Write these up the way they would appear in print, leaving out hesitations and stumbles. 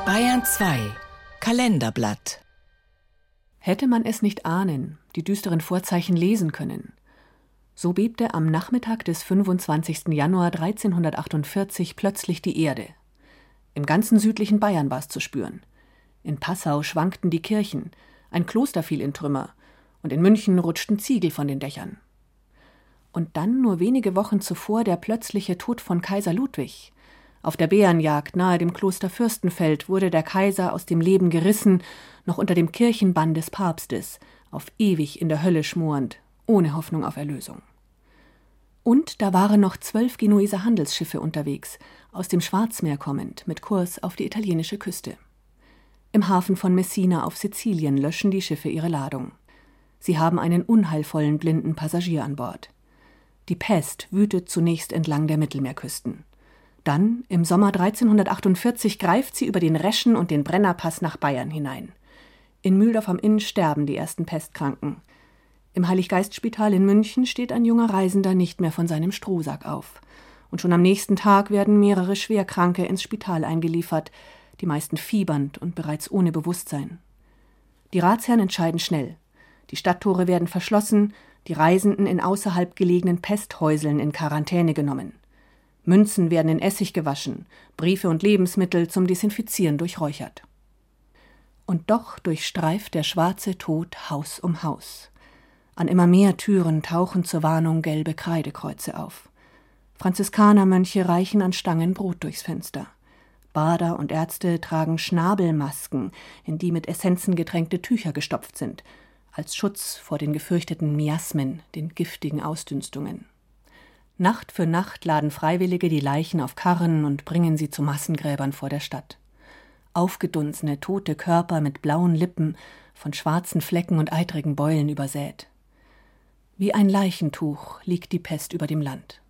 Bayern 2 Kalenderblatt. Hätte man es nicht ahnen, die düsteren Vorzeichen lesen können. So bebte am Nachmittag des 25. Januar 1348 plötzlich die Erde. Im ganzen südlichen Bayern war es zu spüren. In Passau schwankten die Kirchen, ein Kloster fiel in Trümmer und in München rutschten Ziegel von den Dächern. Und dann nur wenige Wochen zuvor der plötzliche Tod von Kaiser Ludwig. Auf der Bärenjagd nahe dem Kloster Fürstenfeld wurde der Kaiser aus dem Leben gerissen, noch unter dem Kirchenbann des Papstes, auf ewig in der Hölle schmorend, ohne Hoffnung auf Erlösung. Und da waren noch 12 Genueser Handelsschiffe unterwegs, aus dem Schwarzmeer kommend, mit Kurs auf die italienische Küste. Im Hafen von Messina auf Sizilien löschen die Schiffe ihre Ladung. Sie haben einen unheilvollen blinden Passagier an Bord. Die Pest wütet zunächst entlang der Mittelmeerküsten. Dann, im Sommer 1348, greift sie über den Reschen und den Brennerpass nach Bayern hinein. In Mühldorf am Inn sterben die ersten Pestkranken. Im Heiliggeistspital in München steht ein junger Reisender nicht mehr von seinem Strohsack auf. Und schon am nächsten Tag werden mehrere Schwerkranke ins Spital eingeliefert, die meisten fiebernd und bereits ohne Bewusstsein. Die Ratsherren entscheiden schnell. Die Stadttore werden verschlossen, die Reisenden in außerhalb gelegenen Pesthäuseln in Quarantäne genommen. Münzen werden in Essig gewaschen, Briefe und Lebensmittel zum Desinfizieren durchräuchert. Und doch durchstreift der schwarze Tod Haus um Haus. An immer mehr Türen tauchen zur Warnung gelbe Kreidekreuze auf. Franziskanermönche reichen an Stangen Brot durchs Fenster. Bader und Ärzte tragen Schnabelmasken, in die mit Essenzen getränkte Tücher gestopft sind, als Schutz vor den gefürchteten Miasmen, den giftigen Ausdünstungen. Nacht für Nacht laden Freiwillige die Leichen auf Karren und bringen sie zu Massengräbern vor der Stadt. Aufgedunsene, tote Körper mit blauen Lippen, von schwarzen Flecken und eitrigen Beulen übersät. Wie ein Leichentuch liegt die Pest über dem Land.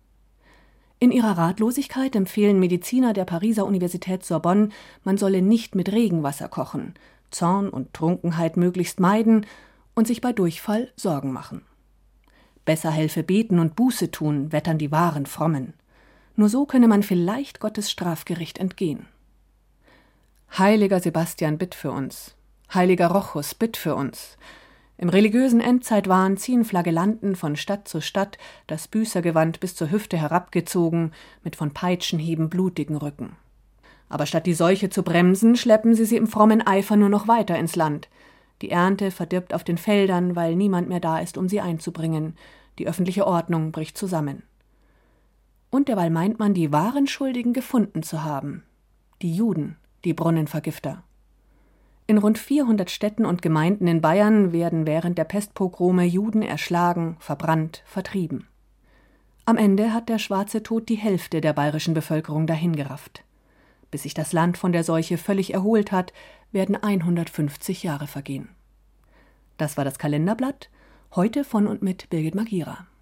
In ihrer Ratlosigkeit empfehlen Mediziner der Pariser Universität Sorbonne, man solle nicht mit Regenwasser kochen, Zorn und Trunkenheit möglichst meiden und sich bei Durchfall Sorgen machen. Besser helfe beten und Buße tun, wettern die wahren Frommen. Nur so könne man vielleicht Gottes Strafgericht entgehen. Heiliger Sebastian, bitt für uns. Heiliger Rochus, bitt für uns. Im religiösen Endzeitwahn ziehen Flagellanten von Stadt zu Stadt, das Büßergewand bis zur Hüfte herabgezogen, mit von Peitschenhieben blutigen Rücken. Aber statt die Seuche zu bremsen, schleppen sie im frommen Eifer nur noch weiter ins Land. Die Ernte verdirbt auf den Feldern, weil niemand mehr da ist, um sie einzubringen. Die öffentliche Ordnung bricht zusammen. Und derweil meint man, die wahren Schuldigen gefunden zu haben. Die Juden, die Brunnenvergifter. In rund 400 Städten und Gemeinden in Bayern werden während der Pestpogrome Juden erschlagen, verbrannt, vertrieben. Am Ende hat der schwarze Tod die Hälfte der bayerischen Bevölkerung dahingerafft. Bis sich das Land von der Seuche völlig erholt hat, werden 150 Jahre vergehen. Das war das Kalenderblatt, heute von und mit Birgit Magira.